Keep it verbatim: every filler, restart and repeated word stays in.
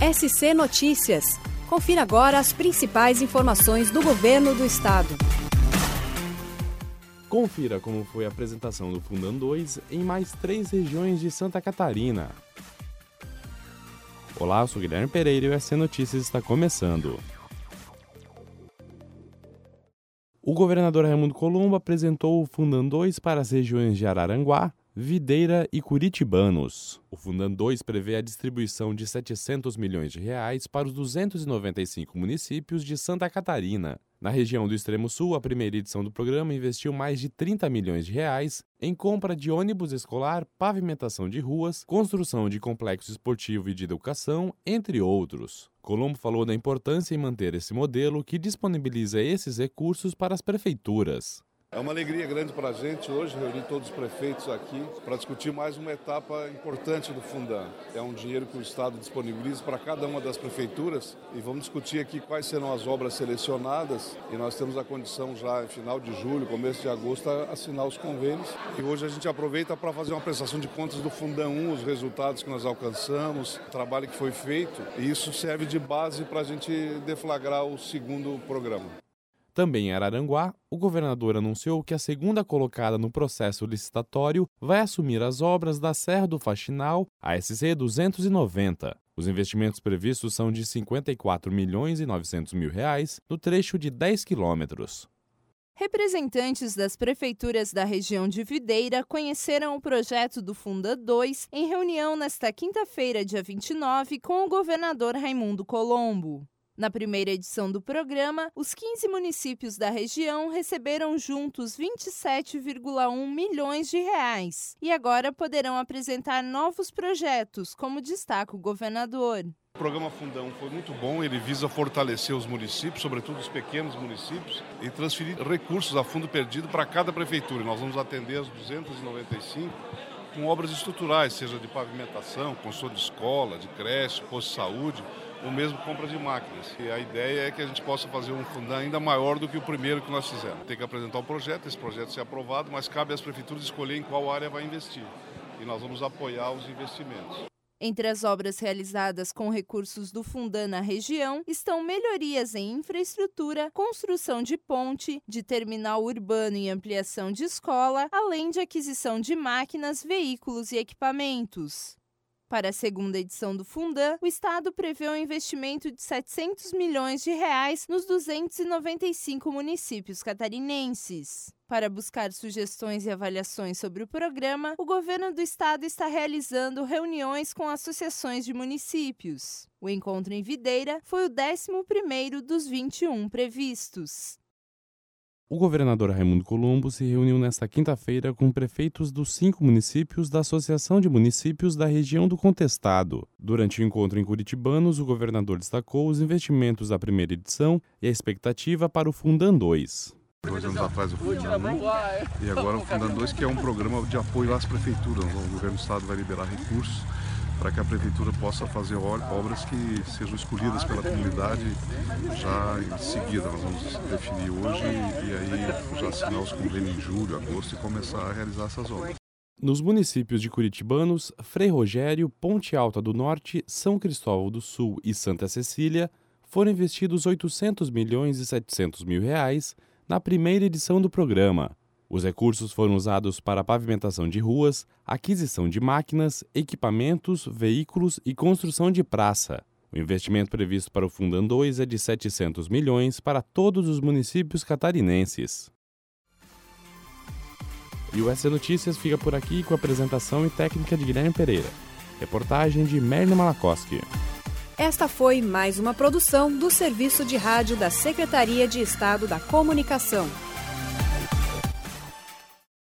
S C Notícias. Confira agora as principais informações do Governo do Estado. Confira como foi a apresentação do Fundam dois em mais três regiões de Santa Catarina. Olá, eu sou Guilherme Pereira e o S C Notícias está começando. O governador Raimundo Colombo apresentou o Fundam dois para as regiões de Araranguá, Videira e Curitibanos. O Fundam dois prevê a distribuição de setecentos milhões de reais para os duzentos e noventa e cinco municípios de Santa Catarina. Na região do Extremo Sul, a primeira edição do programa investiu mais de trinta milhões de reais em compra de ônibus escolar, pavimentação de ruas, construção de complexo esportivo e de educação, entre outros. Colombo falou da importância em manter esse modelo que disponibiliza esses recursos para as prefeituras. É uma alegria grande para a gente hoje reunir todos os prefeitos aqui para discutir mais uma etapa importante do Fundam. É um dinheiro que o Estado disponibiliza para cada uma das prefeituras e vamos discutir aqui quais serão as obras selecionadas e nós temos a condição já em final de julho, começo de agosto, a assinar os convênios. E hoje a gente aproveita para fazer uma prestação de contas do Fundam um, os resultados que nós alcançamos, o trabalho que foi feito, e isso serve de base para a gente deflagrar o segundo programa. Também em Araranguá, o governador anunciou que a segunda colocada no processo licitatório vai assumir as obras da Serra do Faxinal, a S C duzentos e noventa. Os investimentos previstos são de cinquenta e quatro milhões e novecentos mil reais no trecho de dez quilômetros. Representantes das prefeituras da região de Videira conheceram o projeto do Fundam dois em reunião nesta quinta-feira, dia vinte e nove, com o governador Raimundo Colombo. Na primeira edição do programa, os quinze municípios da região receberam juntos vinte e sete vírgula um milhões de reais e agora poderão apresentar novos projetos, como destaca o governador. O programa Fundam foi muito bom, ele visa fortalecer os municípios, sobretudo os pequenos municípios, e transferir recursos a fundo perdido para cada prefeitura. Nós vamos atender as duzentas e noventa e cinco com obras estruturais, seja de pavimentação, construção de escola, de creche, posto de saúde, ou mesmo compra de máquinas. E a ideia é que a gente possa fazer um Fundam ainda maior do que o primeiro que nós fizemos. Tem que apresentar um projeto, esse projeto ser aprovado, mas cabe às prefeituras escolher em qual área vai investir. E nós vamos apoiar os investimentos. Entre as obras realizadas com recursos do Fundam na região estão melhorias em infraestrutura, construção de ponte, de terminal urbano e ampliação de escola, além de aquisição de máquinas, veículos e equipamentos. Para a segunda edição do Fundam, o Estado prevê um investimento de setecentos milhões de reais nos duzentos e noventa e cinco municípios catarinenses. Para buscar sugestões e avaliações sobre o programa, o governo do Estado está realizando reuniões com associações de municípios. O encontro em Videira foi o décimo primeiro dos vinte e um previstos. O governador Raimundo Colombo se reuniu nesta quinta-feira com prefeitos dos cinco municípios da Associação de Municípios da região do Contestado. Durante o encontro em Curitibanos, o governador destacou os investimentos da primeira edição e a expectativa para o Fundam dois. Dois anos atrás o Fundam um e agora o Fundam dois, que é um programa de apoio às prefeituras. O governo do estado vai liberar recursos para que a prefeitura possa fazer obras que sejam escolhidas pela comunidade já em seguida. Nós vamos definir hoje e aí já assinar os convênios em julho, agosto e começar a realizar essas obras. Nos municípios de Curitibanos, Frei Rogério, Ponte Alta do Norte, São Cristóvão do Sul e Santa Cecília, foram investidos oitocentos milhões e setecentos mil reais na primeira edição do programa. Os recursos foram usados para a pavimentação de ruas, aquisição de máquinas, equipamentos, veículos e construção de praça. O investimento previsto para o Fundam dois é de setecentos milhões para todos os municípios catarinenses. E o S C Notícias fica por aqui com a apresentação e técnica de Guilherme Pereira. Reportagem de Merna Malakoski. Esta foi mais uma produção do Serviço de Rádio da Secretaria de Estado da Comunicação.